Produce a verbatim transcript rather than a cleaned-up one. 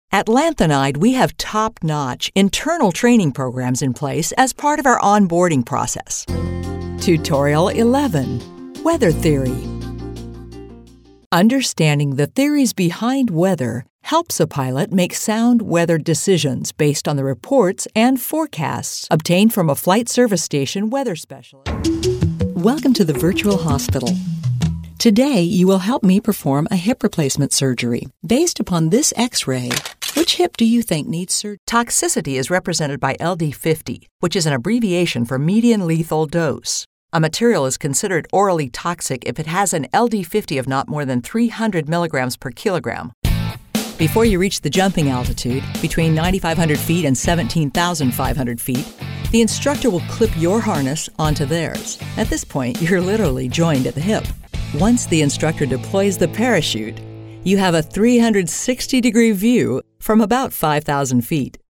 At Lanthanide, we have top-notch internal training programs in place as part of our onboarding process. Tutorial eleven. Weather Theory. Understanding the theories behind weather helps a pilot make sound weather decisions based on the reports and forecasts obtained from a flight service station weather specialist. Welcome to the virtual hospital. Today, you will help me perform a hip replacement surgery. Based upon this X-ray, which hip do you think needs surgery? Toxicity is represented by L D fifty, which is an abbreviation for median lethal dose. A material is considered orally toxic if it has an L D fifty of not more than three hundred milligrams per kilogram. Before you reach the jumping altitude, between nine thousand five hundred feet and seventeen thousand five hundred feet, the instructor will clip your harness onto theirs. At this point, you're literally joined at the hip. Once the instructor deploys the parachute, you have a three hundred sixty degree view from about five thousand feet.